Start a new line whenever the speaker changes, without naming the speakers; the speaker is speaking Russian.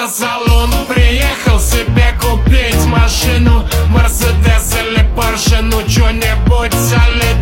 автосалон, приехал себе купить машину, Мерседес или Порше, ну чё-нибудь солидное.